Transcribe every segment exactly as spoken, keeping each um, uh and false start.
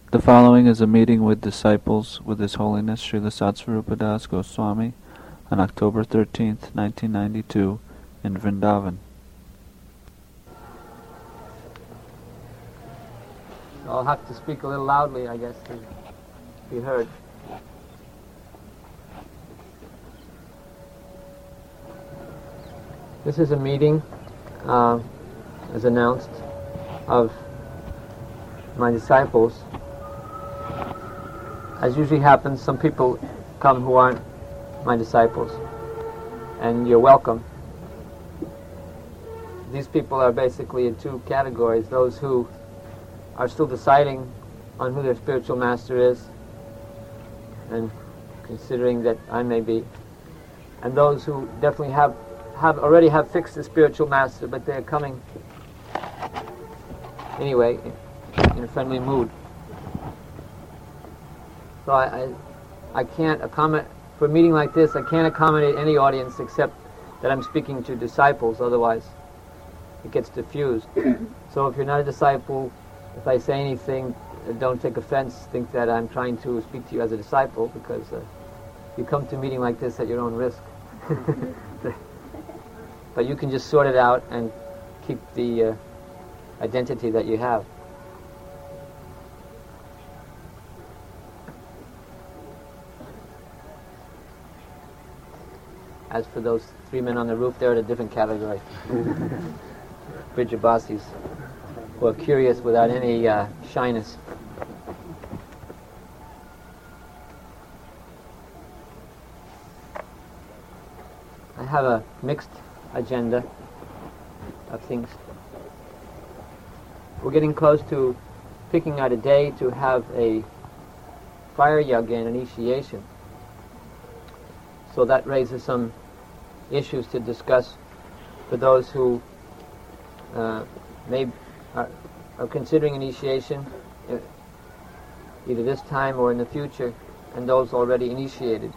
The following is a meeting with disciples with His Holiness Srila Satsvarupa Das Goswami on October thirteenth, nineteen ninety-two, in Vrindavan. I'll have to speak a little loudly, I guess, to be heard. This is a meeting, uh, as announced, of my disciples. As usually happens, some people come who aren't my disciples, and you're welcome. These people are basically in two categories: those who are still deciding on who their spiritual master is, and considering that I may be, and those who definitely have have already have fixed the spiritual master, but they're coming anyway in a friendly mood. So I, I, I can't accommodate, for a meeting like this, I can't accommodate any audience except that I'm speaking to disciples, otherwise it gets diffused. So if you're not a disciple, if I say anything, uh, don't take offense, think that I'm trying to speak to you as a disciple, because uh, you come to a meeting like this at your own risk. But you can just sort it out and keep the uh, identity that you have. As for those three men on the roof, they're in a different category. Brijabasis, who are curious without any uh, shyness. I have a mixed agenda of things. We're getting close to picking out a day to have a fire yajna and initiation. So that raises some issues to discuss for those who uh, may are, are considering initiation, uh, either this time or in the future, and those already initiated.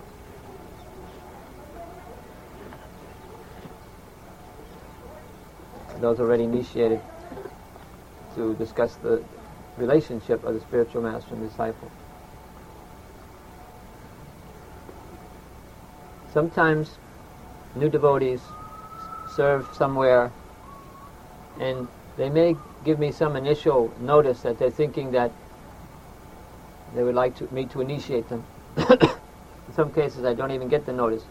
Those already initiated, to discuss the relationship of the spiritual master and disciple. Sometimes new devotees serve somewhere, and they may give me some initial notice that they're thinking that they would like to, me to initiate them. In some cases I don't even get the notice.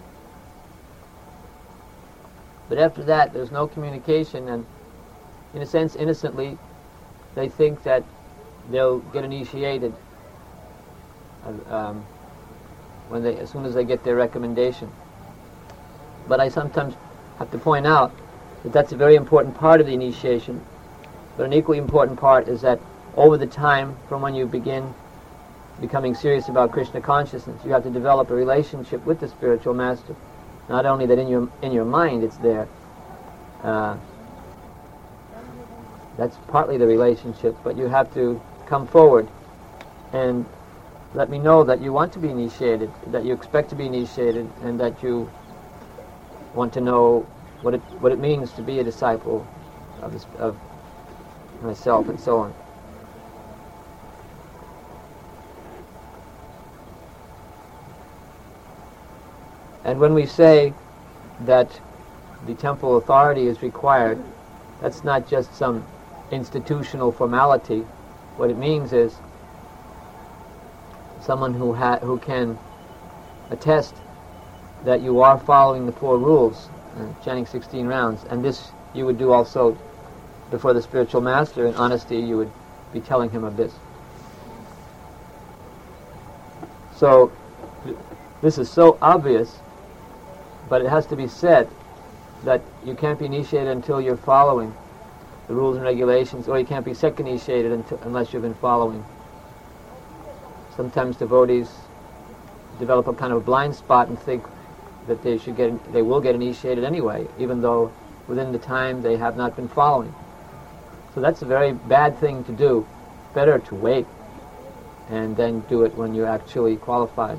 But after that, there's no communication, and in a sense, innocently, they think that they'll get initiated uh, um, when they, as soon as they get their recommendation. But I sometimes have to point out that that's a very important part of the initiation. But an equally important part is that over the time, from when you begin becoming serious about Krishna consciousness, you have to develop a relationship with the spiritual master. Not only that in your in your mind it's there, uh, that's partly the relationship, but you have to come forward and let me know that you want to be initiated, that you expect to be initiated, and that you want to know what it what it means to be a disciple of, this, of myself, and so on. And when we say that the temple authority is required, that's not just some institutional formality. What it means is someone who ha- who can attest that you are following the four rules, uh, chanting sixteen rounds, and this you would do also before the spiritual master. In honesty, you would be telling him of this. So th- this is so obvious, but it has to be said that you can't be initiated until you're following the rules and regulations, or you can't be second initiated until, unless you've been following. Sometimes devotees develop a kind of blind spot and think that they should get, they will get initiated anyway, even though within the time they have not been following. So that's a very bad thing to do. Better to wait and then do it when you're actually qualified.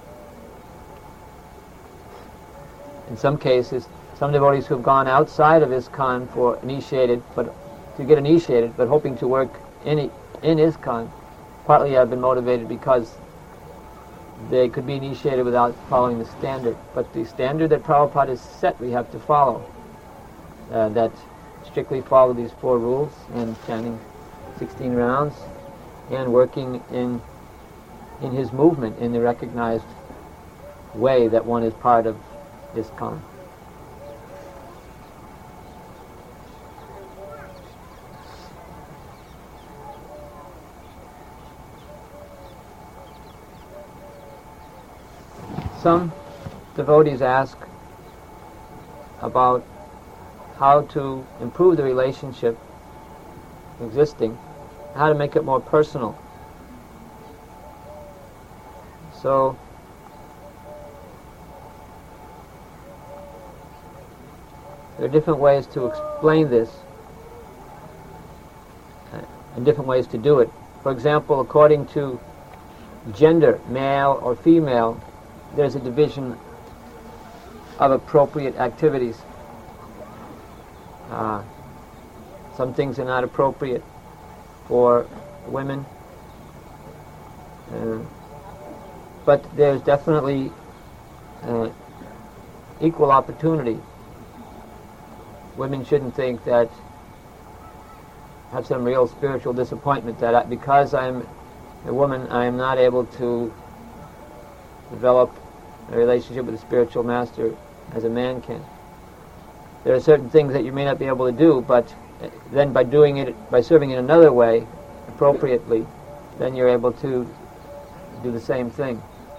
In some cases, some devotees who have gone outside of ISKCON for initiated, but to get initiated, but hoping to work in in ISKCON, partly have been motivated because they could be initiated without following the standard. But the standard that Prabhupada has set, we have to follow. Uh, that strictly follow these four rules and chanting sixteen rounds and working in in his movement in the recognized way that one is part of ISKCON. Some devotees ask about how to improve the relationship existing, how to make it more personal. So, there are different ways to explain this and different ways to do it. For example, according to gender, male or female, there's a division of appropriate activities. Uh, some things are not appropriate for women, uh, but there's definitely uh, equal opportunity. Women shouldn't think that, have some real spiritual disappointment that I, because I'm a woman, I am not able to develop a relationship with a spiritual master as a man can. There are certain things that you may not be able to do, but then by doing it, by serving in another way, appropriately, then you're able to do the same thing.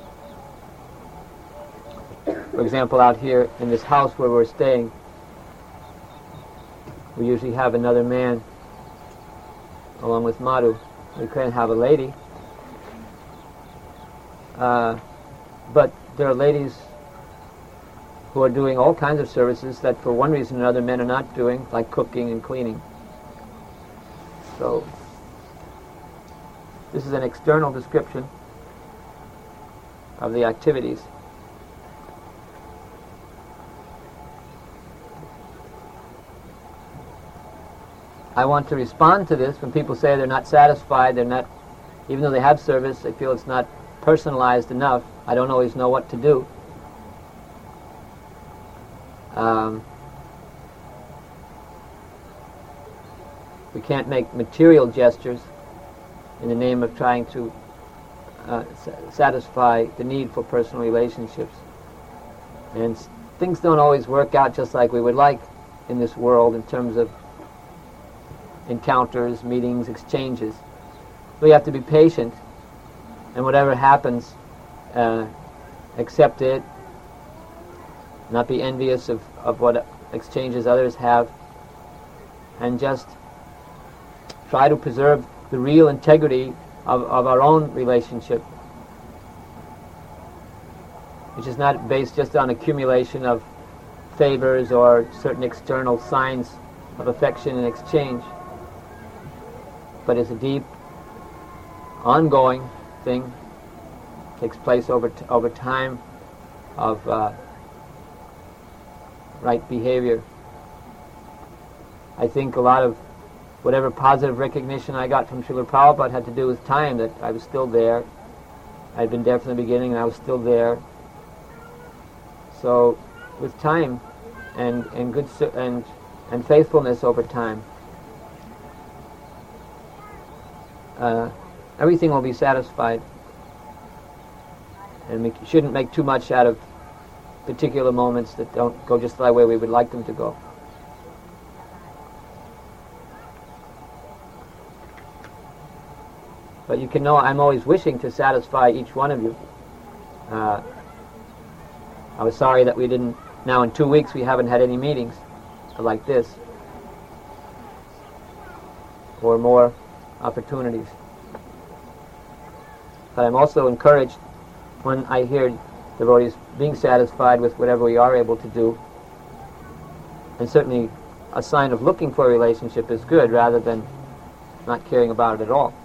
For example, out here in this house where we're staying, we usually have another man along with Madhu. We couldn't have a lady. Uh, but there are ladies who are doing all kinds of services that for one reason or another men are not doing, like cooking and cleaning. So this is an external description of the activities. I want to respond to this when people say they're not satisfied, they're not, even though they have service, they feel it's not personalized enough. I don't always know what to do. Um, we can't make material gestures in the name of trying to uh, sa- satisfy the need for personal relationships. And s- things don't always work out just like we would like in this world in terms of encounters, meetings, exchanges. We have to be patient, and whatever happens, uh, accept it, not be envious of, of what exchanges others have, and just try to preserve the real integrity of, of our own relationship, which is not based just on accumulation of favors or certain external signs of affection and exchange, but is a deep, ongoing thing, takes place over t- over time of uh, right behavior. I think a lot of whatever positive recognition I got from Srila Prabhupada had to do with time, that I was still there. I'd been there from the beginning and I was still there. So with time and, and good ser- and and faithfulness over time, uh, everything will be satisfied. And we shouldn't make too much out of particular moments that don't go just the way we would like them to go. But you can know I'm always wishing to satisfy each one of you. Uh, I was sorry that we didn't, now in two weeks we haven't had any meetings like this, or more opportunities. But I'm also encouraged when I hear devotees being satisfied with whatever we are able to do. And certainly a sign of looking for a relationship is good rather than not caring about it at all.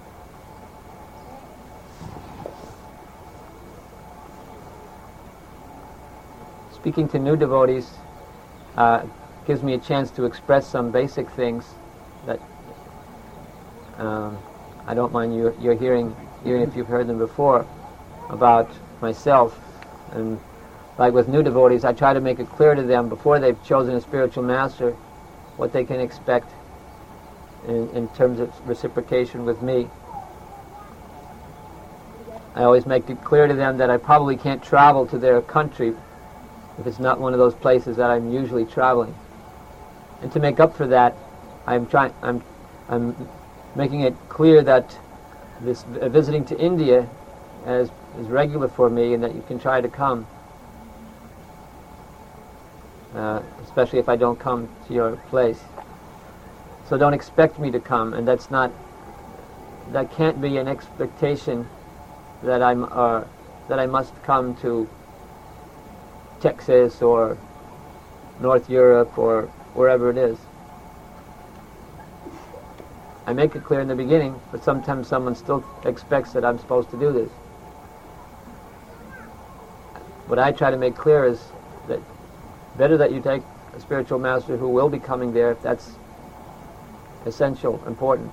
Speaking to new devotees uh, gives me a chance to express some basic things that um, I don't mind you, you're hearing, even if you've heard them before, about myself. And like with new devotees, I try to make it clear to them before they've chosen a spiritual master what they can expect in, in terms of reciprocation with me. I always make it clear to them that I probably can't travel to their country if it's not one of those places that I'm usually traveling. And to make up for that, I'm trying. I'm, I'm making it clear that this uh, visiting to India is, is regular for me, and that you can try to come, uh, especially if I don't come to your place. So don't expect me to come, and that's not. That can't be an expectation that I'm uh, that I must come to Texas or North Europe or wherever it is. I make it clear in the beginning, but sometimes someone still expects that I'm supposed to do this. What I try to make clear is that better that you take a spiritual master who will be coming there if that's essential, important.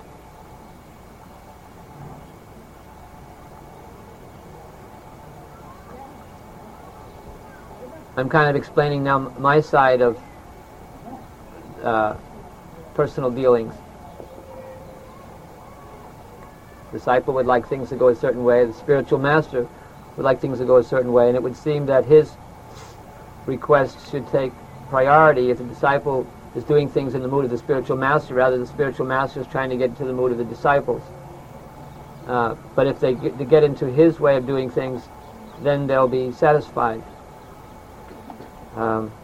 I'm kind of explaining now my side of uh, personal dealings. The disciple would like things to go a certain way. The spiritual master would like things to go a certain way, and it would seem that his request should take priority if the disciple is doing things in the mood of the spiritual master, rather the spiritual master is trying to get into the mood of the disciples. Uh, but if they get, they get into his way of doing things, then they'll be satisfied. Um,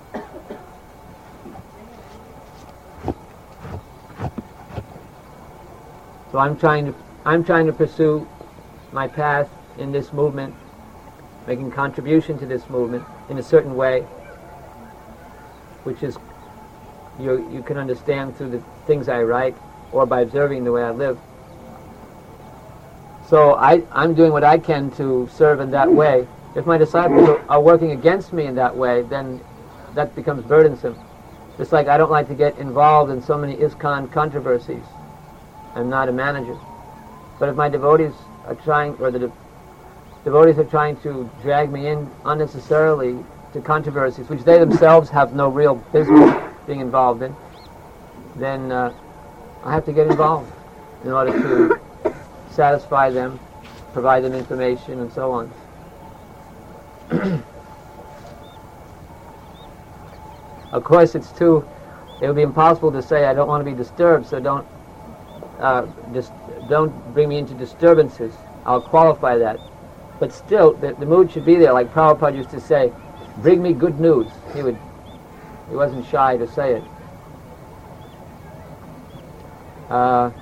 so I'm trying to I'm trying to pursue my path in this movement, making contribution to this movement in a certain way, which is you you can understand through the things I write or by observing the way I live. So I, I'm doing what I can to serve in that way. If my disciples are working against me in that way, then that becomes burdensome. Just like I don't like to get involved in so many ISKCON controversies. I'm not a manager. But if my devotees are trying, or the de- devotees are trying to drag me in unnecessarily to controversies, which they themselves have no real business being involved in, then uh, I have to get involved in order to satisfy them, provide them information, and so on. Of course, it's too. It would be impossible to say I don't want to be disturbed, so don't uh, just don't bring me into disturbances. I'll qualify that, but still, the, the mood should be there. Like Prabhupada used to say, "Bring me good news." He would. He wasn't shy to say it. Uh,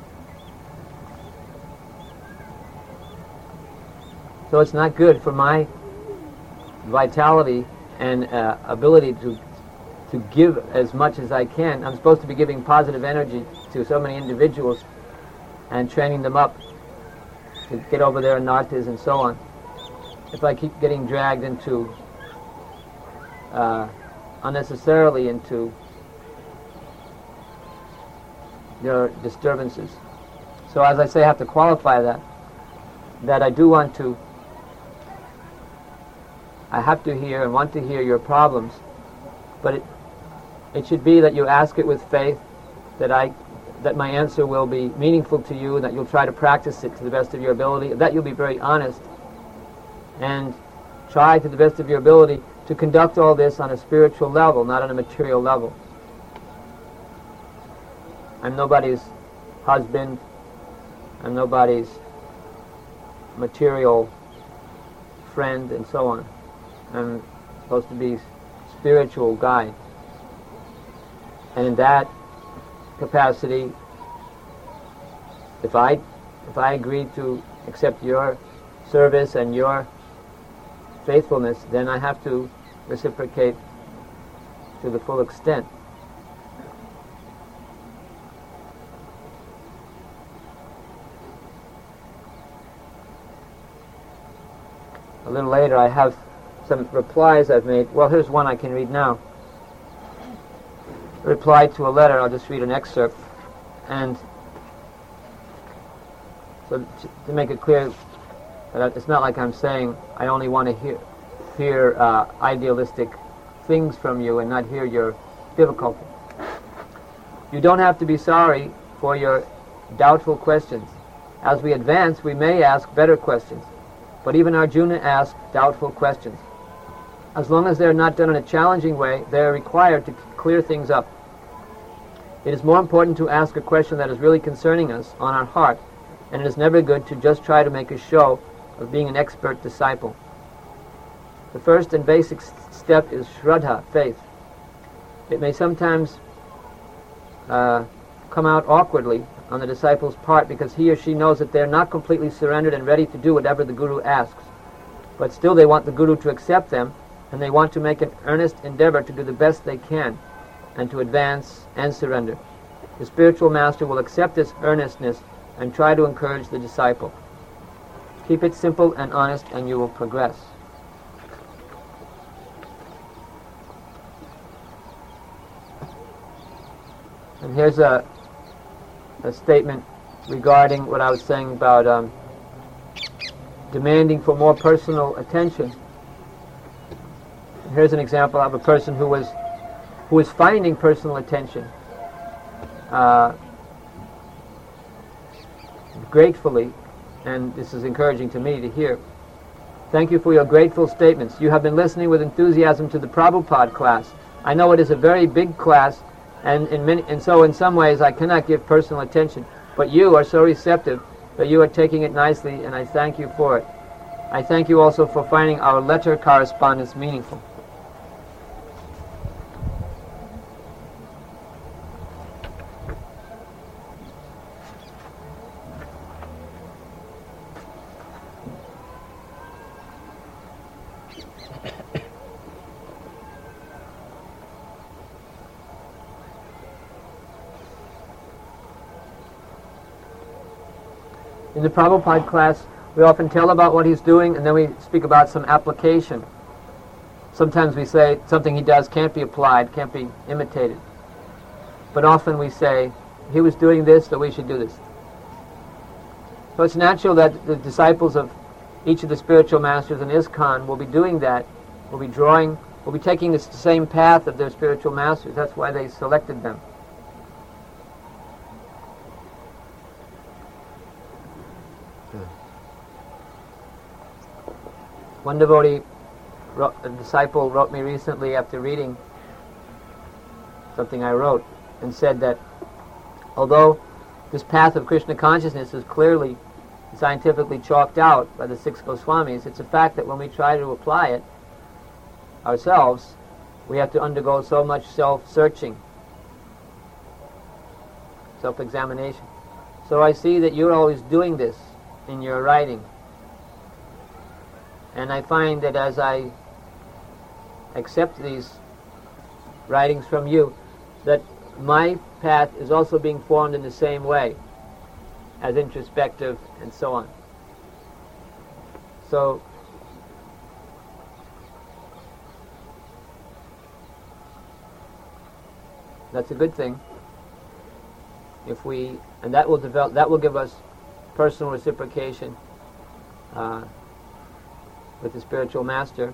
so it's not good for my vitality and uh, ability to to give as much as I can. I'm supposed to be giving positive energy to so many individuals and training them up to get over their anarthas and so on. If I keep getting dragged into uh, unnecessarily into their disturbances. So as I say, I have to qualify that, that I do want to I have to hear and want to hear your problems, but it it should be that you ask it with faith, that I that my answer will be meaningful to you, and that you'll try to practice it to the best of your ability, that you'll be very honest, and try to the best of your ability to conduct all this on a spiritual level, not on a material level. I'm nobody's husband, I'm nobody's material friend, and so on. I'm supposed to be spiritual guide. And in that capacity, if I if I agree to accept your service and your faithfulness, then I have to reciprocate to the full extent. A little later I have some replies I've made. Well, here's one I can read now. A reply to a letter. I'll just read an excerpt. And So to, to make it clear, that it's not like I'm saying I only want to hear, hear uh, idealistic things from you and not hear your difficulty. You don't have to be sorry for your doubtful questions. As we advance, we may ask better questions. But even Arjuna asked doubtful questions. As long as they're not done in a challenging way, they are required to clear things up. It is more important to ask a question that is really concerning us on our heart, and it is never good to just try to make a show of being an expert disciple. The first and basic step is Shraddha, faith. It may sometimes uh, come out awkwardly on the disciple's part because he or she knows that they are not completely surrendered and ready to do whatever the Guru asks. But still they want the Guru to accept them, and they want to make an earnest endeavor to do the best they can and to advance and surrender. The spiritual master will accept this earnestness and try to encourage the disciple. Keep it simple and honest, and you will progress. And here's a a statement regarding what I was saying about um, demanding for more personal attention. Here's an example of a person who was who was finding personal attention uh, gratefully, and this is encouraging to me to hear. Thank you for your grateful statements. You have been listening with enthusiasm to the Prabhupada class. I know it is a very big class, and in many, and so in some ways I cannot give personal attention, but you are so receptive that you are taking it nicely, and I thank you for it. I thank you also for finding our letter correspondence meaningful. In the Prabhupada class, we often tell about what he's doing, and then we speak about some application. Sometimes we say something he does can't be applied, can't be imitated. But often we say, he was doing this, so we should do this. So it's natural that the disciples of each of the spiritual masters in ISKCON will be doing that, will be drawing, will be taking the same path of their spiritual masters. That's why they selected them. One devotee, wrote, a disciple, wrote me recently after reading something I wrote, and said that although this path of Krishna consciousness is clearly scientifically chalked out by the six Goswamis, it's a fact that when we try to apply it ourselves, we have to undergo so much self-searching, self-examination. So I see that you're always doing this in your writing. And I find that as I accept these writings from you, that my path is also being formed in the same way, as introspective and so on. So, that's a good thing. If we, and that will develop, that will give us personal reciprocation uh, with the spiritual master,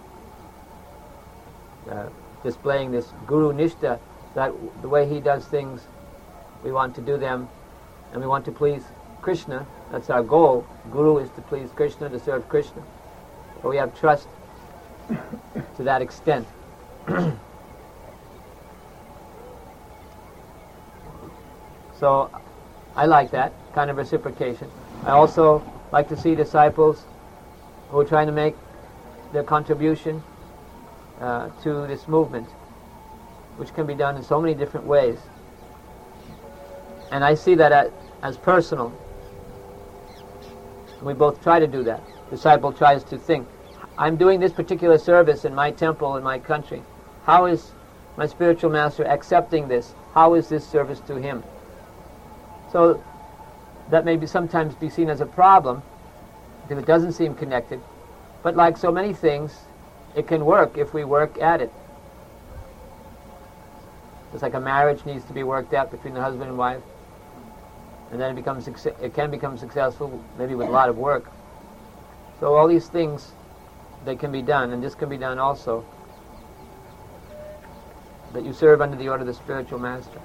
uh, displaying this Guru Nishta, that the way he does things, we want to do them, and we want to please Krishna. That's our goal. Guru is to please Krishna, to serve Krishna. But we have trust to that extent. So I like that kind of reciprocation. I also like to see disciples who are trying to make their contribution uh, to this movement, which can be done in so many different ways. And I see that as, as personal. We both try to do that. The disciple tries to think, I'm doing this particular service in my temple, in my country. How is my spiritual master accepting this? How is this service to him? So that may be sometimes be seen as a problem, because it doesn't seem connected. But like so many things, it can work if we work at it. Just like a marriage needs to be worked out between the husband and wife. and then it becomes succe- it can become successful, maybe with a lot of work. So all these things, they can be done, and this can be done also, that you serve under the order of the spiritual master.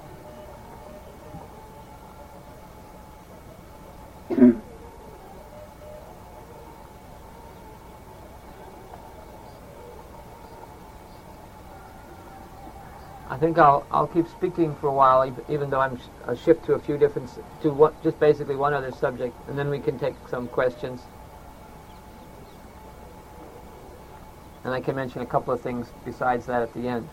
I think I'll I'll keep speaking for a while, ev- even though I'm sh- I'll shift to a few different s- to what just basically one other subject, and then we can take some questions, and I can mention a couple of things besides that at the end.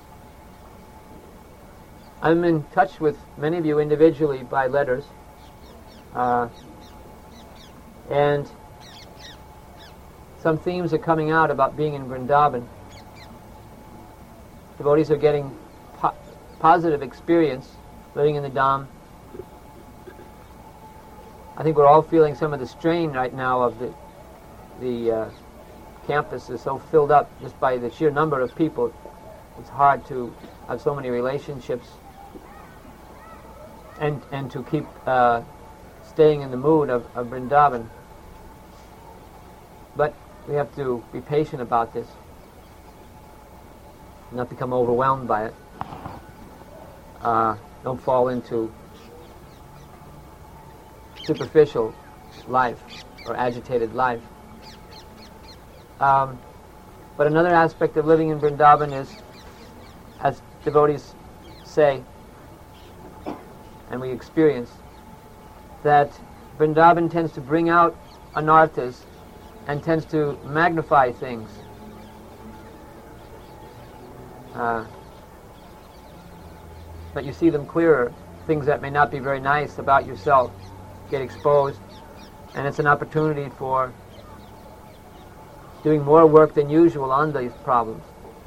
I'm in touch with many of you individually by letters, uh, and some themes are coming out about being in Vrindavan. Devotees are getting po- positive experience living in the Dham. I think we're all feeling some of the strain right now of the the uh, campus is so filled up just by the sheer number of people. It's hard to have so many relationships and and to keep uh, staying in the mood of, of Vrindavan. But we have to be patient about this, not become overwhelmed by it. Uh, don't fall into superficial life or agitated life. Um, but another aspect of living in Vrindavan is, as devotees say, and we experience, that Vrindavan tends to bring out anarthas and tends to magnify things. Uh, but you see them clearer. Things that may not be very nice about yourself get exposed, and it's an opportunity for doing more work than usual on these problems.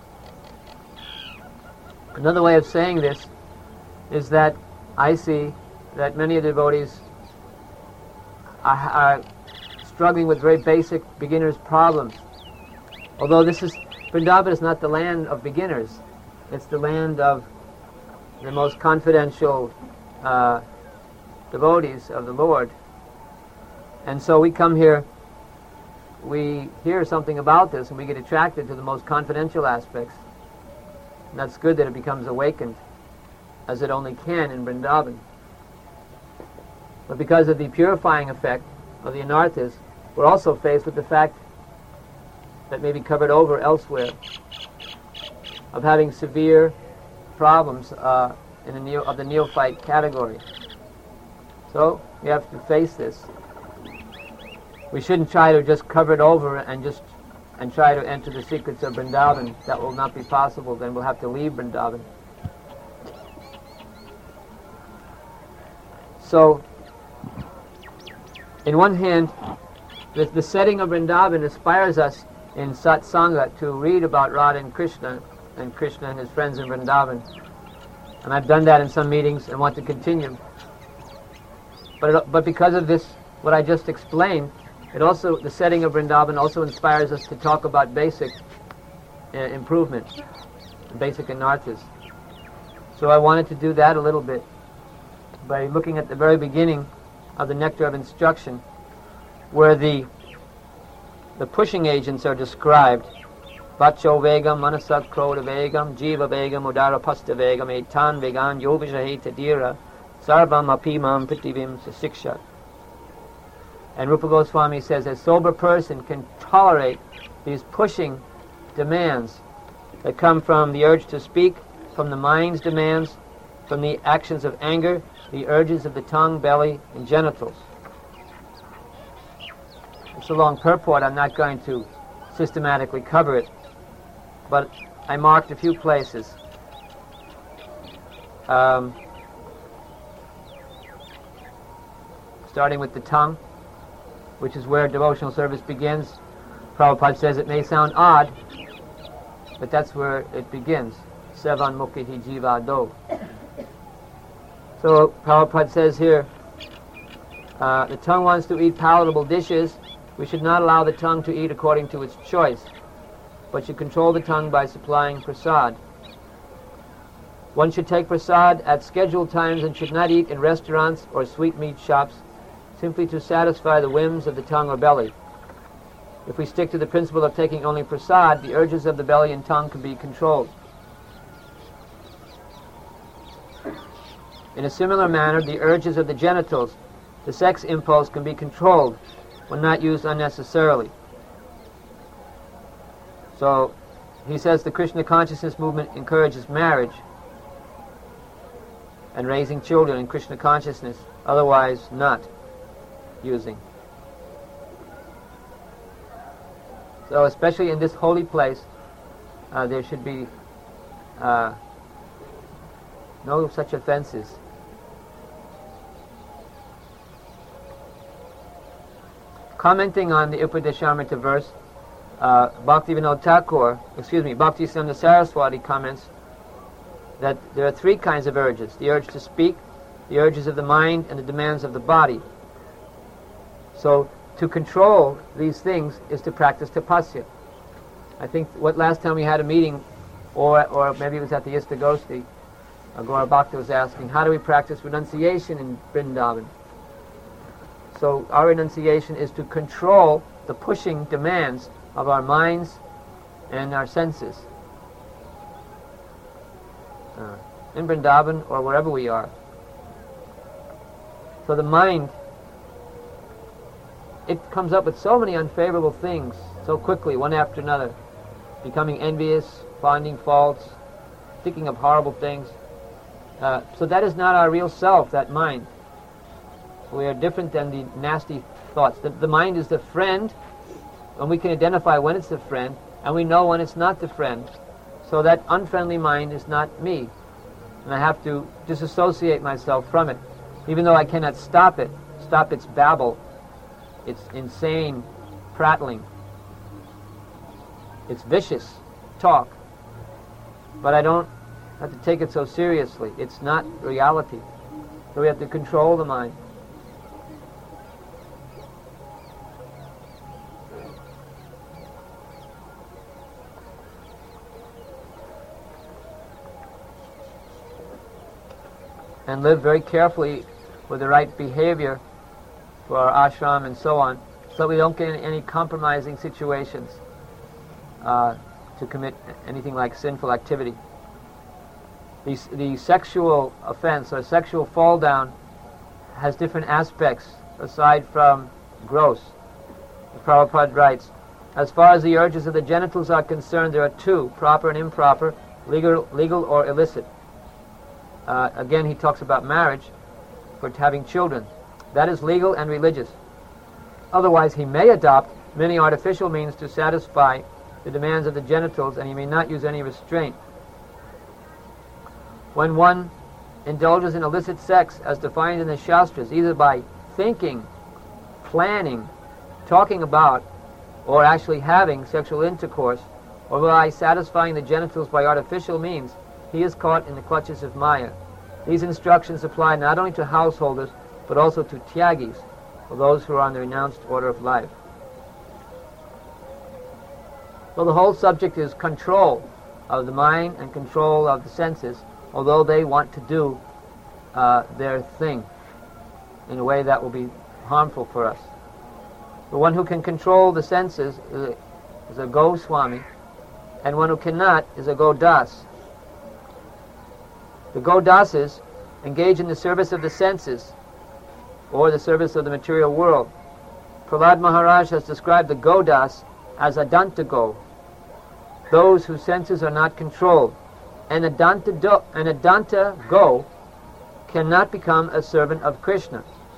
Another way of saying this is that I see that many of the devotees are, are struggling with very basic beginners' problems. Although this is, Vrindavan is not the land of beginners, it's the land of the most confidential uh, devotees of the Lord. And so we come here, we hear something about this, and we get attracted to the most confidential aspects. And that's good that it becomes awakened, as it only can in Vrindavan. But because of the purifying effect of the anarthas, we're also faced with the fact that may be covered over elsewhere, of having severe problems uh, in the neo- of the neophyte category. So we have to face this. We shouldn't try to just cover it over and just and try to enter the secrets of Vrindavan. That will not be possible. Then we'll have to leave Vrindavan. So, in one hand, the, the setting of Vrindavan inspires us in satsanga to read about Radha and Krishna, and Krishna and his friends in Vrindavan. And I've done that in some meetings and want to continue. But it, but because of this, what I just explained, it also, the setting of Vrindavan also inspires us to talk about basic uh, improvement, basic anarthas. So I wanted to do that a little bit by looking at the very beginning of the Nectar of Instruction, where the the pushing agents are described. Vacho vegam, manasat krodha vegam, jiva vegam, udara pasta vegam, etan vegan, yovisaheta dira, sarvam apimam pritivim sasikshat. And Rupa Goswami says a sober person can tolerate these pushing demands that come from the urge to speak, from the mind's demands, from the actions of anger, the urges of the tongue, belly, and genitals. It's a long purport. I'm not going to systematically cover it, but I marked a few places. Um, starting with the tongue, which is where devotional service begins. Prabhupada says it may sound odd, but that's where it begins. Sevan mukhi jiva do. So Prabhupada says here, uh, the tongue wants to eat palatable dishes. We should not allow the tongue to eat according to its choice, but should control the tongue by supplying prasad. One should take prasad at scheduled times and should not eat in restaurants or sweetmeat shops simply to satisfy the whims of the tongue or belly. If we stick to the principle of taking only prasad, the urges of the belly and tongue can be controlled. In a similar manner, the urges of the genitals, the sex impulse, can be controlled when not used unnecessarily. So, he says the Krishna consciousness movement encourages marriage and raising children in Krishna consciousness, otherwise not using. So especially in this holy place, uh, there should be uh, no such offenses. Commenting on the Upadeshamrita verse, uh, Bhaktivinoda Thakur, excuse me, Bhaktisiddhanta Saraswati comments that there are three kinds of urges: the urge to speak, the urges of the mind, and the demands of the body. So to control these things is to practice tapasya. I think what last time we had a meeting, or or maybe it was at the Istagosti, Gaura Bhakta was asking, how do we practice renunciation in Vrindavan? So our renunciation is to control the pushing demands of our minds and our senses. Uh, in Vrindavan or wherever we are. So the mind, it comes up with so many unfavorable things so quickly, one after another, becoming envious, finding faults, thinking of horrible things. Uh, so that is not our real self, that mind. We are different than the nasty thoughts. The, the mind is the friend, and we can identify when it's the friend, and we know when it's not the friend. So that unfriendly mind is not me, and I have to disassociate myself from it, even though I cannot stop it, stop its babble, its insane prattling, its vicious talk. But I don't have to take it so seriously. It's not reality. So we have to control the mind. And live very carefully with the right behavior for our ashram and so on, so we don't get in any compromising situations uh, to commit anything like sinful activity. The, the sexual offense or sexual fall down has different aspects aside from gross. Prabhupada writes, as far as the urges of the genitals are concerned, there are two, proper and improper, legal, legal or illicit. Uh, again, he talks about marriage for having children. That is legal and religious. Otherwise, he may adopt many artificial means to satisfy the demands of the genitals, and he may not use any restraint. When one indulges in illicit sex, as defined in the Shastras, either by thinking, planning, talking about, or actually having sexual intercourse, or by satisfying the genitals by artificial means, he is caught in the clutches of Maya. These instructions apply not only to householders, but also to tyagis, or those who are on the renounced order of life. Well, the whole subject is control of the mind and control of the senses, although they want to do uh, their thing in a way that will be harmful for us. The one who can control the senses is a, is a Goswami, and one who cannot is a Godas. The Godases engage in the service of the senses, or the service of the material world. Prahlad Maharaj has described the Godas as Adanta Go, those whose senses are not controlled. An Adanta, do, an Adanta Go cannot become a servant of Krishna.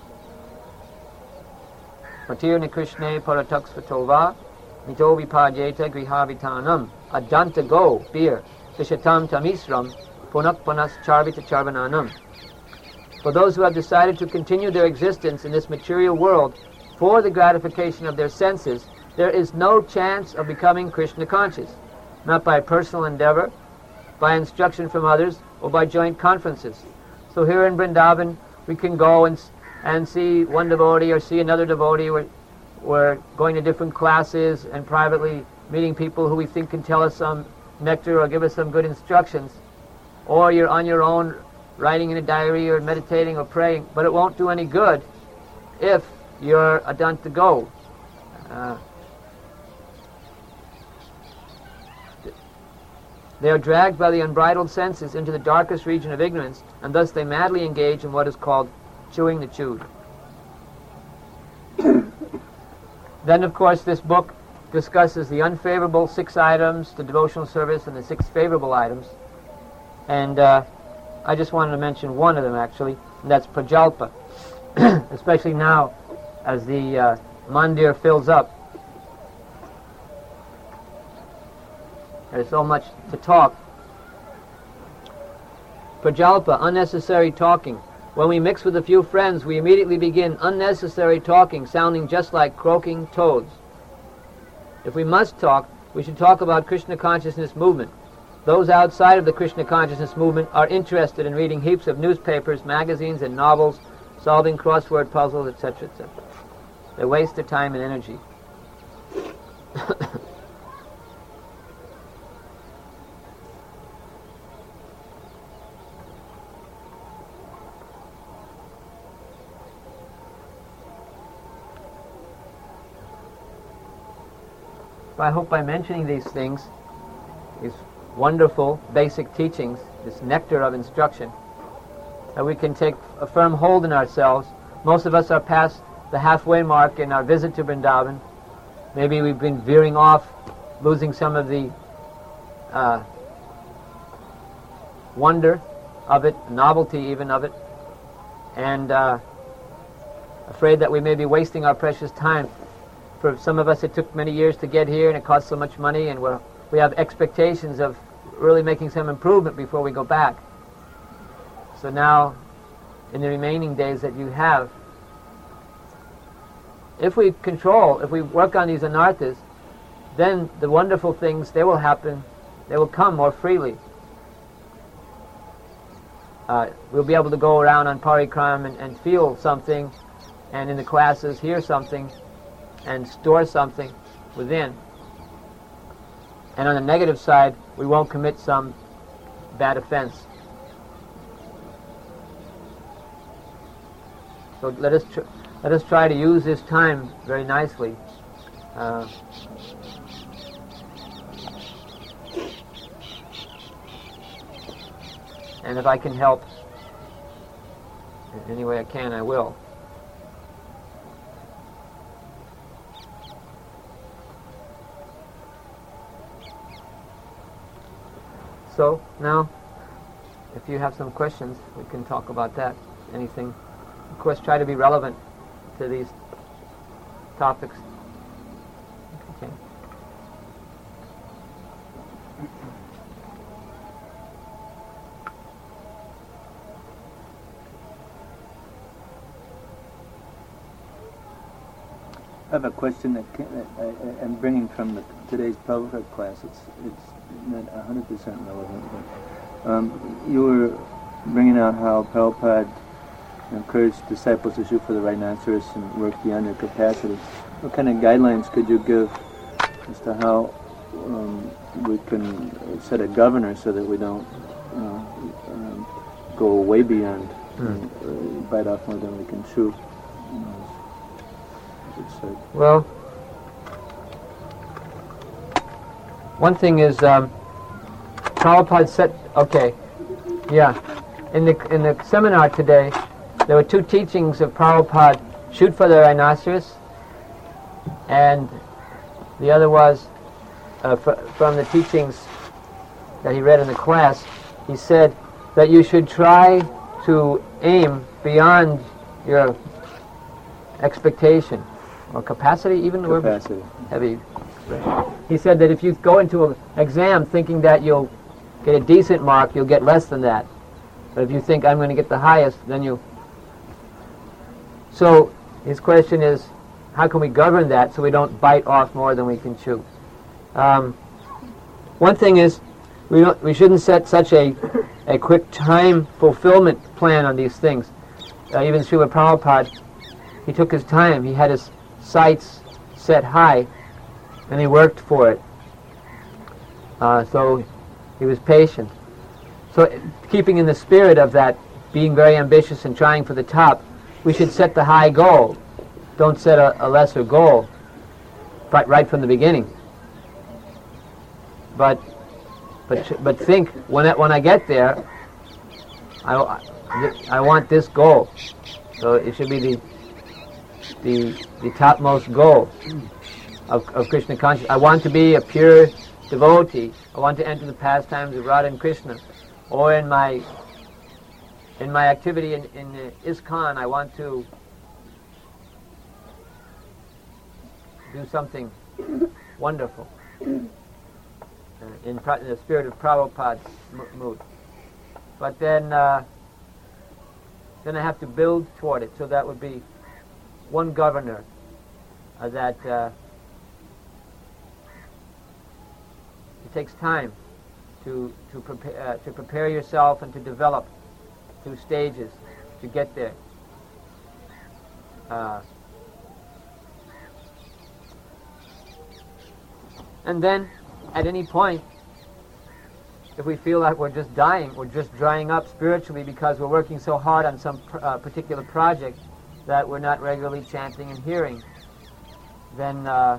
Matirna Krishna Parataksvatova Mito Vipadyeta Grihavitanam. Adanta Go, beer, Vishatam Tamisram, Punak Panas Charvita Charvananam. For those who have decided to continue their existence in this material world for the gratification of their senses, there is no chance of becoming Krishna conscious, not by personal endeavor, by instruction from others, or by joint conferences. So here in Vrindavan, we can go and and see one devotee or see another devotee. We're, we're going to different classes and privately meeting people who we think can tell us some nectar or give us some good instructions. or you're on your own writing in a diary or meditating or praying, but it won't do any good if you're adant to go. Uh, they are dragged by the unbridled senses into the darkest region of ignorance, and thus they madly engage in what is called chewing the chewed. Then, of course, this book discusses the unfavorable six items to devotional service and the six favorable items. And uh, I just wanted to mention one of them, actually, and that's prajalpa. Especially now, as the uh, mandir fills up. There's so much to talk. Prajalpa, unnecessary talking. When we mix with a few friends, we immediately begin unnecessary talking, sounding just like croaking toads. If we must talk, we should talk about Krishna consciousness movement. Those outside of the Krishna consciousness movement are interested in reading heaps of newspapers, magazines, and novels, solving crossword puzzles, et cetera, et cetera. They waste their time and energy. I hope by mentioning these things, these wonderful basic teachings, this nectar of instruction, that we can take a firm hold in ourselves. Most of us are past the halfway mark in our visit to Vrindavan. Maybe we've been veering off, losing some of the uh, wonder of it, novelty even of it, and uh, afraid that we may be wasting our precious time. For some of us it took many years to get here and it cost so much money, and we're, we have expectations of really making some improvement before we go back. So now, in the remaining days that you have, if we control, if we work on these anarthas, then the wonderful things, they will happen, they will come more freely. Uh, we'll be able to go around on parikram and, and feel something, and in the classes hear something, and store something within. And on the negative side, we won't commit some bad offense. So let us tr- let us try to use this time very nicely. Uh, and if I can help in any way I can, I will. So now, if you have some questions, we can talk about that. Anything. Of course, try to be relevant to these topics. Okay. I have a question that, can, that I, I'm bringing from the, today's Prabhupada class. It's it's not one hundred percent relevant. But, um, you were bringing out how Prabhupada encouraged disciples to shoot for the rhinoceros and work beyond their capacity. What kind of guidelines could you give as to how um, we can set a governor so that we don't you know, um, go way beyond, mm. and, uh, bite off more than we can chew? You know, Well, one thing is, um, Prabhupada said, okay, yeah, in the in the seminar today, there were two teachings of Prabhupada, shoot for the rhinoceros, and the other was uh, fr- from the teachings that he read in the class. He said that you should try to aim beyond your expectation. Or capacity, even? Capacity. Heavy. He said that if you go into an exam thinking that you'll get a decent mark, you'll get less than that. But if you think, I'm going to get the highest, then you... So, his question is, how can we govern that so we don't bite off more than we can chew? Um, one thing is, we don't, we shouldn't set such a, a quick time fulfillment plan on these things. Uh, even Srila Prabhupada, he took his time. He had his sights set high, and he worked for it. Uh, so he was patient. So keeping in the spirit of that, being very ambitious and trying for the top, we should set the high goal. Don't set a, a lesser goal right, right from the beginning. But but but think, when I, when I get there, I, I want this goal. So it should be the the the topmost goal of, of Krishna consciousness. I want to be a pure devotee. I want to enter the pastimes of Radha and Krishna. Or in my in my activity in, in uh, ISKCON, I want to do something wonderful uh, in, pra- in the spirit of Prabhupada's m- mood. But then uh, then I have to build toward it. So that would be one governor uh, that uh, it takes time to to prepare uh, to prepare yourself and to develop through stages to get there. Uh, and then, at any point, if we feel like we're just dying, we're just drying up spiritually because we're working so hard on some pr- uh, particular project that we're not regularly chanting and hearing, then uh,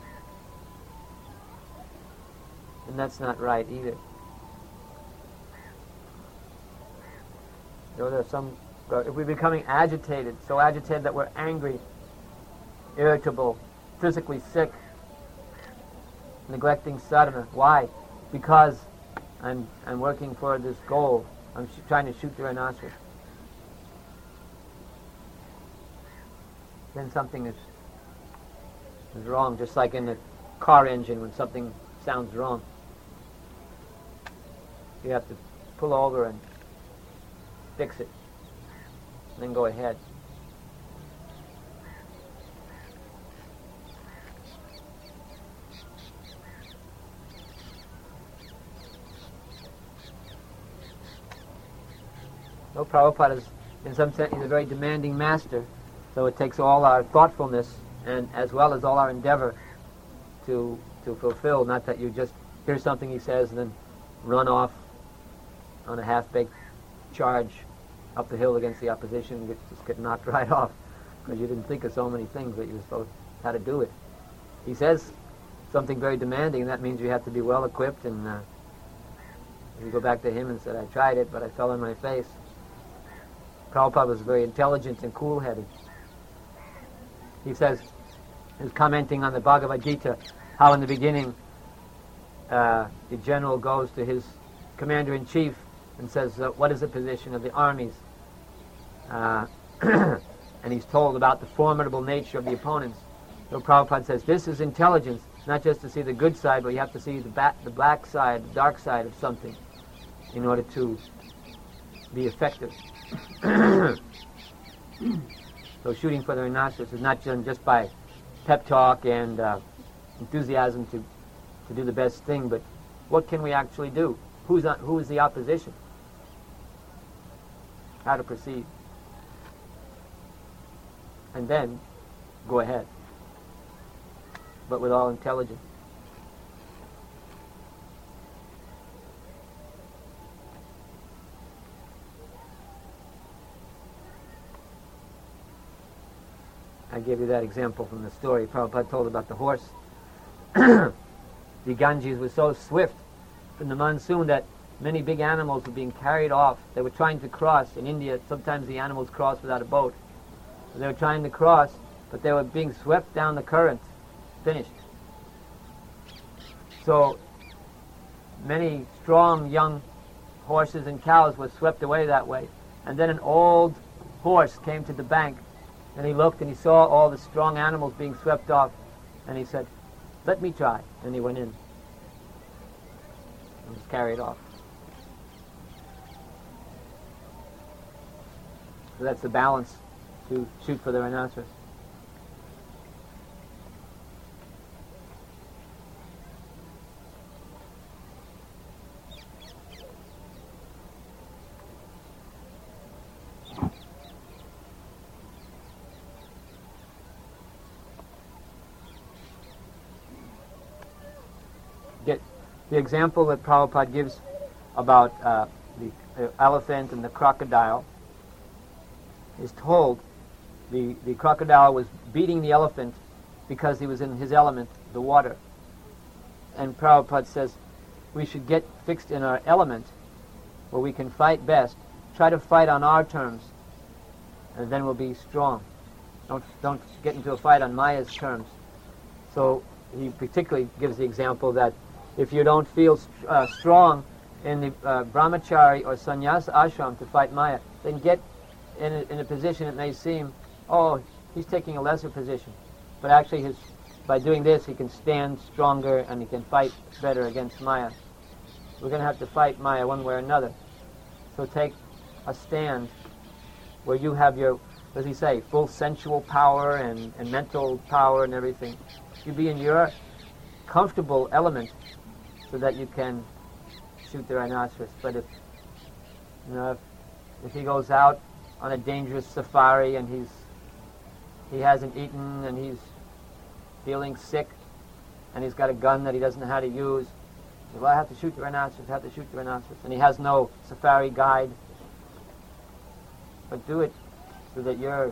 and that's not right either. You know, there's some. Uh, if we're becoming agitated, so agitated that we're angry, irritable, physically sick, neglecting sadhana. Why? Because I'm I'm working for this goal. I'm sh- trying to shoot the rhinoceros. Then something is is wrong. Just like in the car engine, when something sounds wrong, you have to pull over and fix it, and then go ahead. No, Prabhupada is, in some sense, he's a very demanding master, so it takes all our thoughtfulness and as well as all our endeavor to to fulfill. Not that you just hear something he says and then run off on a half-baked charge up the hill against the opposition and get, just get knocked right off because you didn't think of so many things that you were supposed how to do it. He says something very demanding, and that means you have to be well equipped. And uh, you go back to him and said, "I tried it, but I fell on my face." Prabhupada was very intelligent and cool-headed. He says, he was commenting on the Bhagavad Gita, how in the beginning uh, the general goes to his commander-in-chief and says, uh, what is the position of the armies? Uh, and he's told about the formidable nature of the opponents. So Prabhupada says, this is intelligence, not just to see the good side, but you have to see the, ba- the black side, the dark side of something in order to be effective. So shooting for the rhinoceros is not done just by pep talk and uh, enthusiasm to, to do the best thing, but what can we actually do? Who's on, who is the opposition? How to proceed. And then go ahead, but with all intelligence. I gave you that example from the story Prabhupada told about the horse. The Ganges was so swift from the monsoon that many big animals were being carried off. They were trying to cross. In India, sometimes the animals cross without a boat. So they were trying to cross, but they were being swept down the current, finished. So many strong young horses and cows were swept away that way. And then an old horse came to the bank, and he looked and he saw all the strong animals being swept off, and he said, "Let me try." And he went in and was carried off. So that's the balance to shoot for the rhinoceros. Get the example that Prabhupada gives about uh, the the elephant and the crocodile, is told the, the crocodile was beating the elephant because he was in his element, the water. And Prabhupada says, we should get fixed in our element where we can fight best. Try to fight on our terms, and then we'll be strong. Don't, don't get into a fight on Maya's terms. So he particularly gives the example that if you don't feel st- uh, strong in the uh, brahmachari or sannyasa ashram to fight Maya, then get in a, in a position that may seem, oh, he's taking a lesser position. But actually, his, by doing this, he can stand stronger and he can fight better against Maya. We're going to have to fight Maya one way or another. So take a stand where you have your, what does he say, full sensual power and, and mental power and everything. You be in your comfortable element so that you can shoot the rhinoceros. But if, you know, if, if he goes out on a dangerous safari and he's he hasn't eaten and he's feeling sick and he's got a gun that he doesn't know how to use, well, I have to shoot the rhinoceros, I have to shoot the rhinoceros. And he has no safari guide. But do it so that you're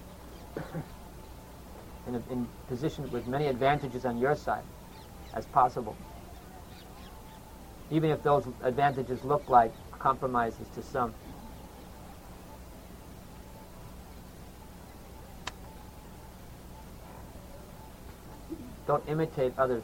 in a in position with many advantages on your side as possible. Even if those advantages look like compromises to some. Don't imitate others.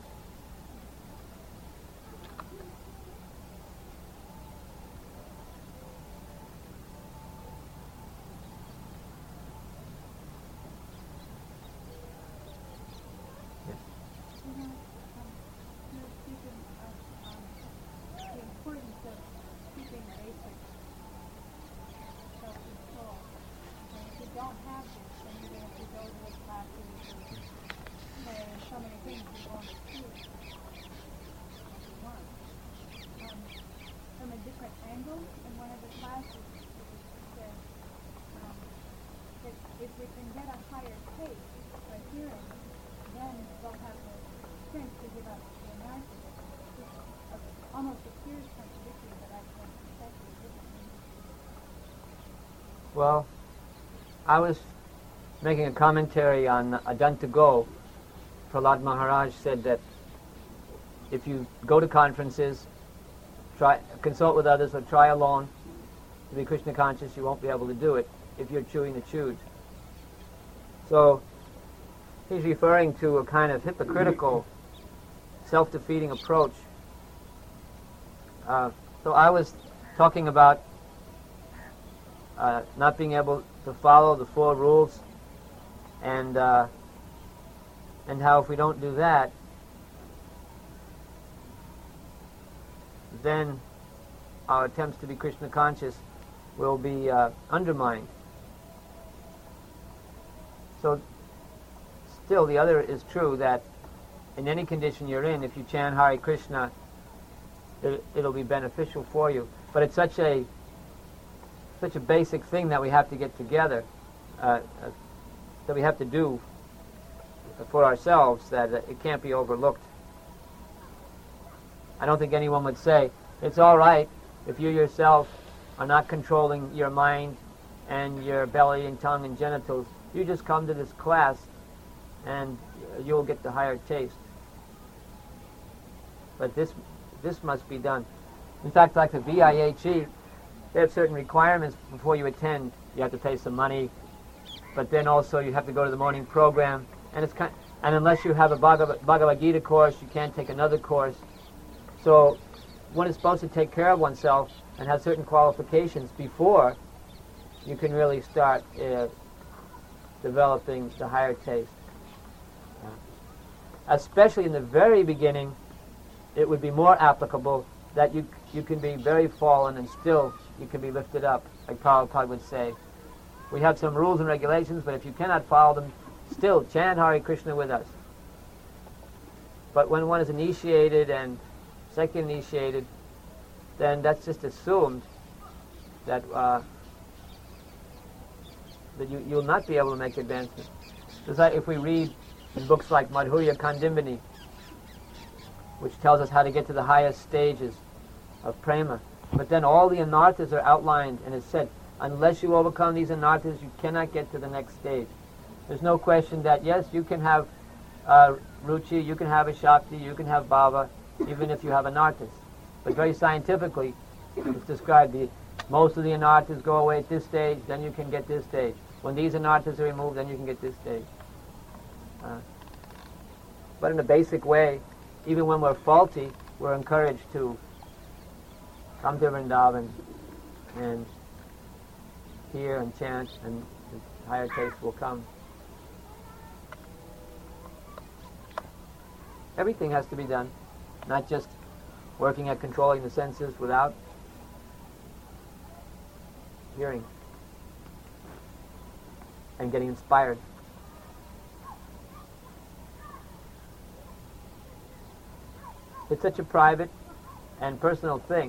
Well, I was making a commentary on Adanta Go. Prahlad Maharaj said that if you go to conferences, try consult with others or try alone to be Krishna conscious, you won't be able to do it if you're chewing the chewed. So he's referring to a kind of hypocritical, self-defeating approach. Uh, so I was talking about uh, not being able to follow the four rules, and uh, and how if we don't do that, then our attempts to be Krishna conscious will be uh, undermined. So still the other is true, that in any condition you're in, if you chant Hare Krishna, it, it'll be beneficial for you. But it's such a such a basic thing that we have to get together, uh, uh, that we have to do for ourselves, that uh, it can't be overlooked. I don't think anyone would say, it's all right if you yourself are not controlling your mind and your belly and tongue and genitals. You just come to this class and you'll get the higher taste. But this this must be done. In fact, like the V I H E, they have certain requirements before you attend. You have to pay some money, but then also you have to go to the morning program. And it's kind, and unless you have a Bhagavad, Bhagavad Gita course, you can't take another course. So one is supposed to take care of oneself and have certain qualifications before you can really start uh, developing the higher taste. Yeah. Especially in the very beginning, it would be more applicable that you you can be very fallen and still you can be lifted up, like Prabhupada would say. We have some rules and regulations, but if you cannot follow them, still chant Hare Krishna with us. But when one is initiated and second initiated, then that's just assumed that uh, that you, you'll not be able to make advancement. Just like if we read in books like Madhurya Kandimbini, which tells us how to get to the highest stages of prema, But then all the anarthas are outlined, and it's said, unless you overcome these anarthas, you cannot get to the next stage. There's no question that, yes, you can have uh, ruchi, you can have a shakti, you can have bhava, even if you have anarthas. But very scientifically, it's described, the, most of the anarthas go away at this stage, then you can get this stage. When these anarthas are removed, then you can get this stage. Uh, but in a basic way, even when we're faulty, we're encouraged to come to Vrindavan and hear and chant, and the higher taste will come. Everything has to be done, not just working at controlling the senses without hearing and getting inspired. It's such a private and personal thing.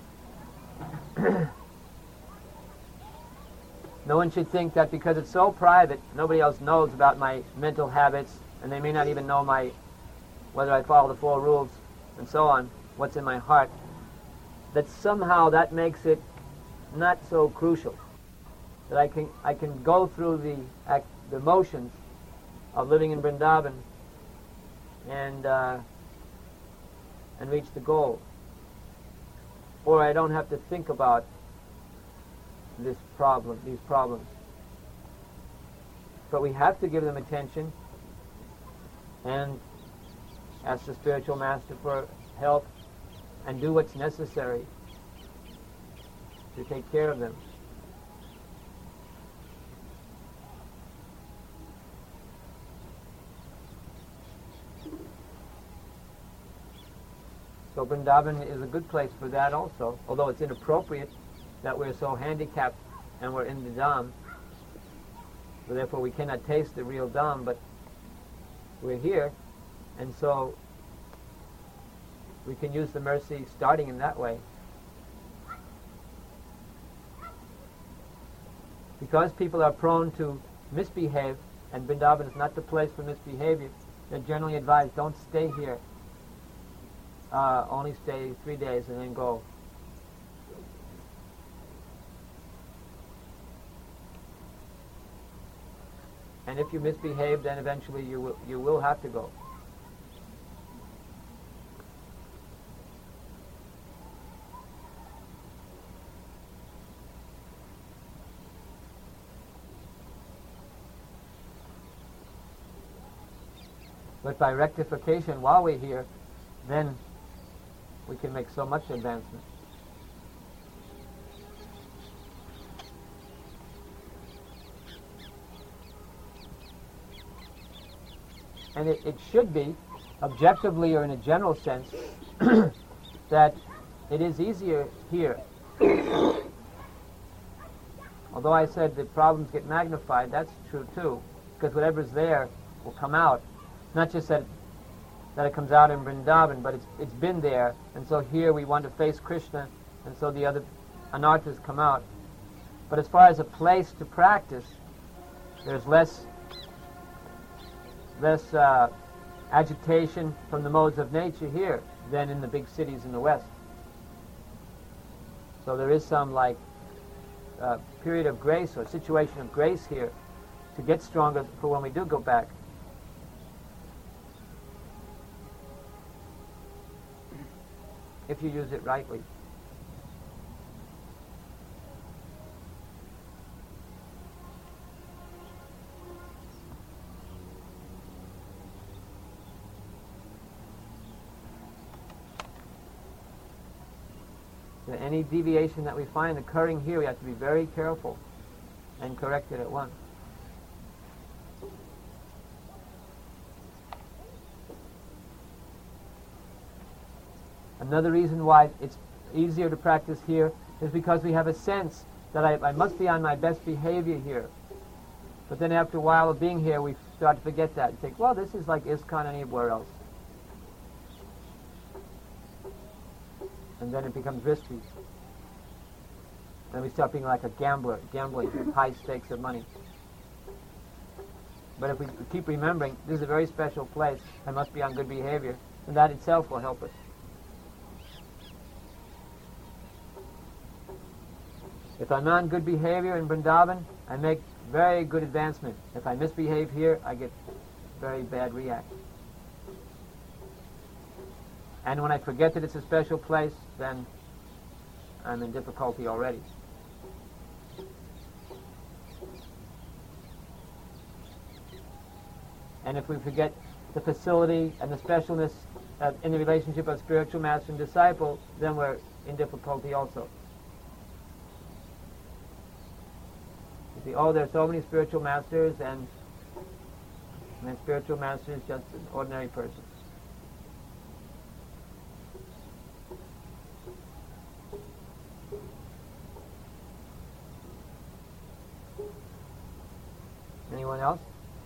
No one should think that because it's so private, nobody else knows about my mental habits, and they may not even know my whether I follow the four rules and so on, what's in my heart, that somehow that makes it not so crucial. That I can I can go through the act, the motions of living in Vrindavan and uh, and reach the goal, or I don't have to think about this problem, these problems. But we have to give them attention and ask the spiritual master for help and do what's necessary to take care of them. So Vrindavan is a good place for that also, although it's inappropriate that we're so handicapped and we're in the Dham. So therefore we cannot taste the real Dham, but we're here, and so we can use the mercy starting in that way. Because people are prone to misbehave, and Vrindavan is not the place for misbehavior, they're generally advised, don't stay here. Uh, only stay three days and then go. And if you misbehave, then eventually you will, you will have to go. But by rectification while we're here, then we can make so much advancement. And it, it should be, objectively or in a general sense, that it is easier here. Although I said the problems get magnified, that's true too, because whatever's there will come out. Not just that that it comes out in Vrindavan, but it's it's been there, and so here we want to face Krishna, and so the other anarthas come out. But as far as a place to practice, there's less less uh, agitation from the modes of nature here than in the big cities in the West. So there is some like uh, period of grace or situation of grace here to get stronger for when we do go back. If you use it rightly. So any deviation that we find occurring here, we have to be very careful and correct it at once. Another reason why it's easier to practice here is because we have a sense that I, I must be on my best behavior here. But then after a while of being here, we start to forget that and think, well, this is like ISKCON anywhere else. And then it becomes risky. Then we start being like a gambler, gambling with high stakes of money. But if we keep remembering, this is a very special place, I must be on good behavior, and that itself will help us. If I'm on good behavior in Vrindavan, I make very good advancement. If I misbehave here, I get very bad reaction. And when I forget that it's a special place, then I'm in difficulty already. And if we forget the facility and the specialness of, in the relationship of spiritual master and disciple, then we're in difficulty also. You see, oh, there are so many spiritual masters, and, and then spiritual master is just an ordinary person. Anyone else?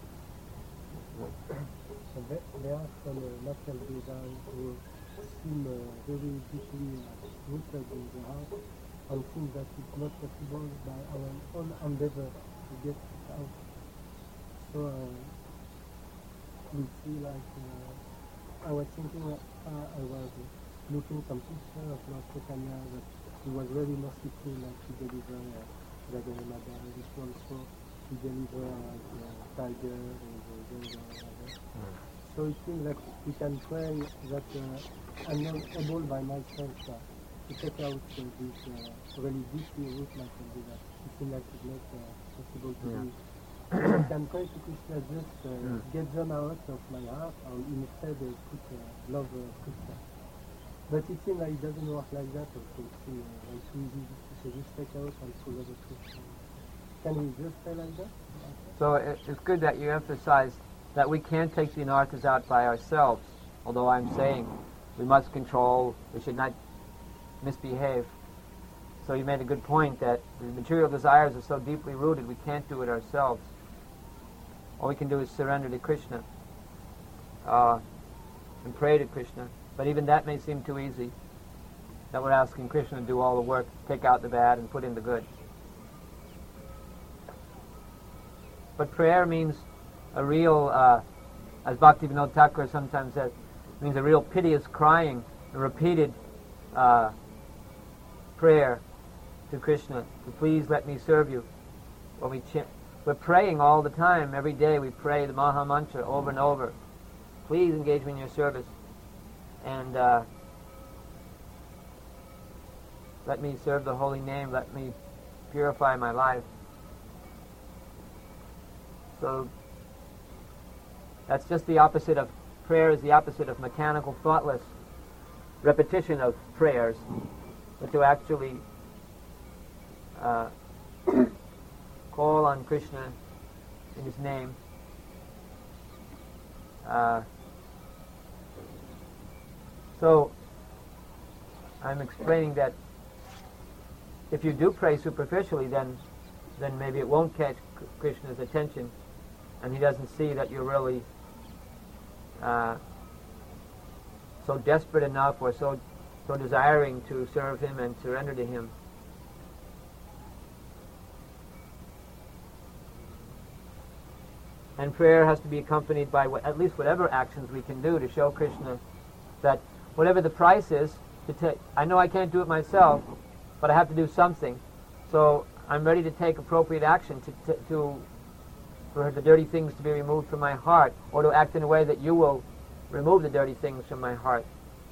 So there, there are some uh, material desires who seem uh, very deeply uh, rooted in the heart and think that it's not possible by our own endeavor to get it out. So uh, we see like, uh, I was thinking, uh, I was looking some picture of Lord Chaitanya that he was very merciful, like to deliver uh, Gadara Mada, this one, so he deliver like uh, tiger and uh, jungle and other. Mm. So it seems like we can pray that uh, I'm not able by myself uh, to take out uh, this uh, really deeply root material desire. It seems like it's not uh, possible to Yeah. do. I can pray to Krishna just uh, Mm. get them out of my heart and instead uh, put uh, love uh, Krishna. But it seems like it doesn't work like that also. It seems uh, like too easy to say just take out and put love Krishna. Can we just say like that? So it, it's good that you emphasize that we can't take the anarthas out by ourselves, although I'm saying we must control, we should not misbehave. So you made a good point that the material desires are so deeply rooted, we can't do it ourselves. All we can do is surrender to Krishna uh, and pray to Krishna. But even that may seem too easy, that we're asking Krishna to do all the work, take out the bad and put in the good. But prayer means a real, uh, as Bhaktivinoda Thakur sometimes says, means a real piteous crying, a repeated uh, prayer to Krishna, to please let me serve you. When we ch- we're praying all the time, every day we pray the Maha Mantra over and over. Please engage me in your service. And uh, let me serve the holy name, let me purify my life. So that's just the opposite of prayer, is the opposite of mechanical, thoughtless repetition of prayers, but to actually uh, call on Krishna in his name. Uh, so I'm explaining that if you do pray superficially, then then maybe it won't catch Krishna's attention, and he doesn't see that you're really uh, so desperate enough or so so desiring to serve him and surrender to him. And prayer has to be accompanied by what, at least whatever actions we can do to show Krishna that whatever the price is, to ta- I know I can't do it myself, but I have to do something. So I'm ready to take appropriate action to, to, to for the dirty things to be removed from my heart, or to act in a way that you will remove the dirty things from my heart.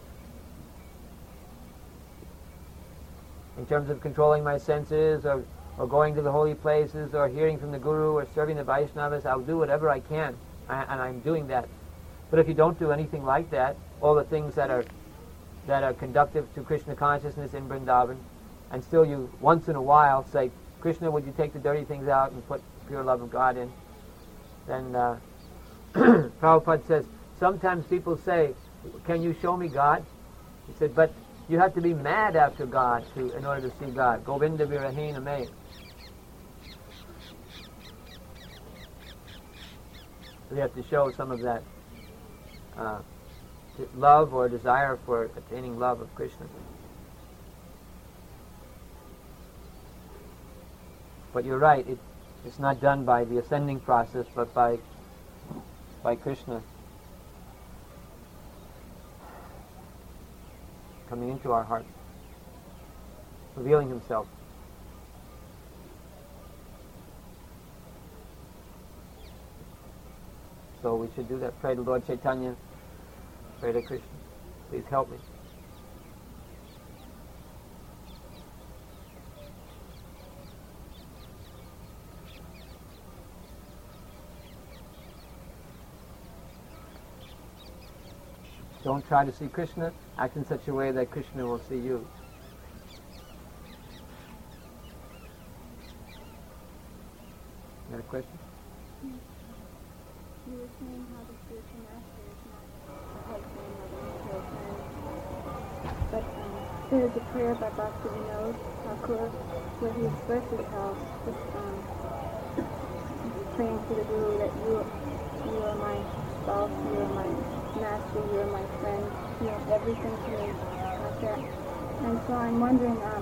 In terms of controlling my senses, or, or going to the holy places, or hearing from the Guru, or serving the Vaishnavas, I'll do whatever I can, I, and I'm doing that. But if you don't do anything like that, all the things that are that are conductive to Krishna consciousness in Vrindavan, and still you once in a while say, Krishna, would you take the dirty things out and put pure love of God in? Then uh, Prabhupada says, sometimes people say, can you show me God? He said, but you have to be mad after God to in order to see God. Govinda virahena me. So you have to show some of that uh, love or desire for attaining love of Krishna. But you're right, it, it's not done by the ascending process, but by by Krishna coming into our hearts, revealing himself. So we should do that. Pray to Lord Chaitanya. Pray to Krishna. Please help me. Don't try to see Krishna. Act in such a way that Krishna will see you. You got a question? You were saying how the spiritual master is not a husband or a mutual friend. But um, there is a prayer by Bhakti Vinod Thakur where he expresses how just, um, praying to the Guru that you, you are my spouse, you are my master, you are my friend, you are everything to me, like that. And so I'm wondering, um,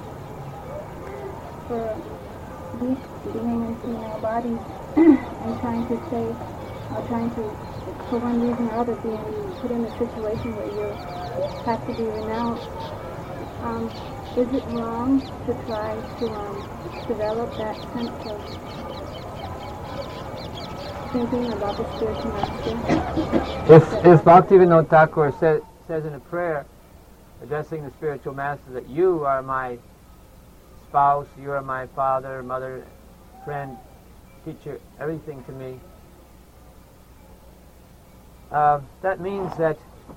for these being in female bodies and trying to say, or trying to, for one reason or other, being put in a situation where you have to be renounced, um, is it wrong to try to um, develop that sense of thinking about the spiritual master? If, if Bhaktivinoda Thakur say, says in a prayer addressing the spiritual master that you are my spouse, you are my father, mother, friend, teacher, everything to me, uh, that means that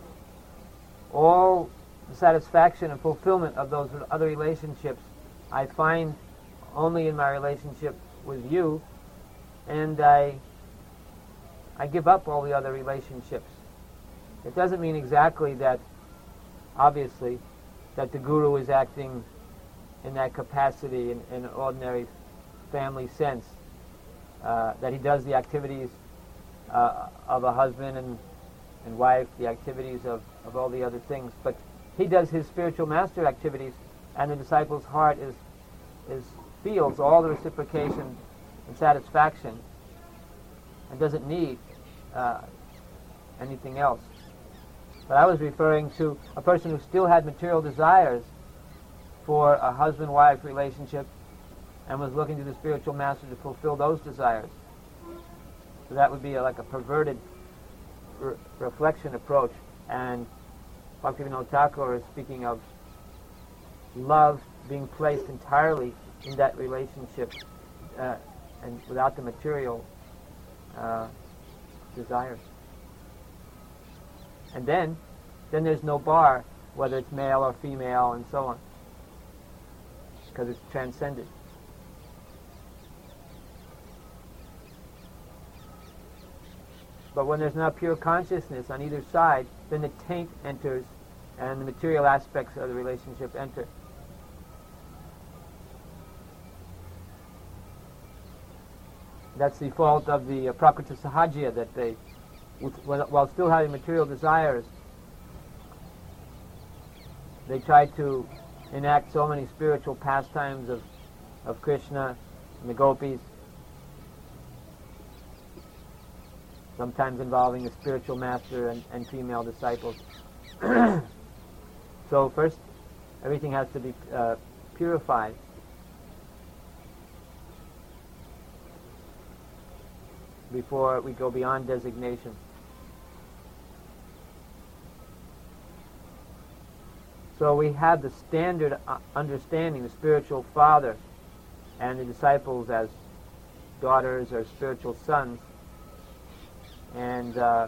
all the satisfaction and fulfillment of those other relationships I find only in my relationship with you, and I I give up all the other relationships. It doesn't mean exactly that, obviously, that the Guru is acting in that capacity in, in an ordinary family sense, uh, that he does the activities uh, of a husband and, and wife, the activities of, of all the other things, but he does his spiritual master activities, and the disciple's heart is, is feels all the reciprocation and satisfaction and doesn't need uh, anything else. But I was referring to a person who still had material desires for a husband-wife relationship and was looking to the spiritual master to fulfill those desires. So that would be a, like a perverted re- reflection approach. And Bhaktivinoda Thakur is speaking of love being placed entirely in that relationship uh, and without the material uh, desires. And then, then there's no bar, whether it's male or female and so on, because it's transcended. But when there's not pure consciousness on either side, then the taint enters and the material aspects of the relationship enter. That's the fault of the uh, Prakriti Sahajya, that they, with, while still having material desires, they try to enact so many spiritual pastimes of, of Krishna and the gopis, sometimes involving the spiritual master and, and female disciples. So first, everything has to be uh, purified. Before we go beyond designation. So we have the standard uh, understanding, the spiritual father and the disciples as daughters or spiritual sons. And uh,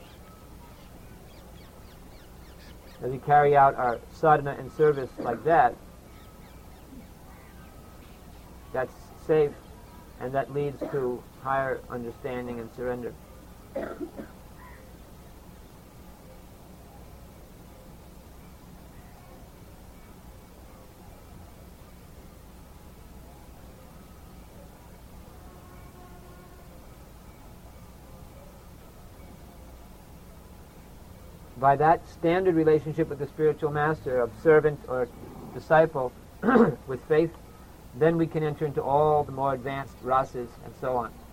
as we carry out our sadhana and service like that, that's safe, and that leads to higher understanding and surrender. By that standard relationship with the spiritual master of servant or disciple with faith, then we can enter into all the more advanced rasas and so on.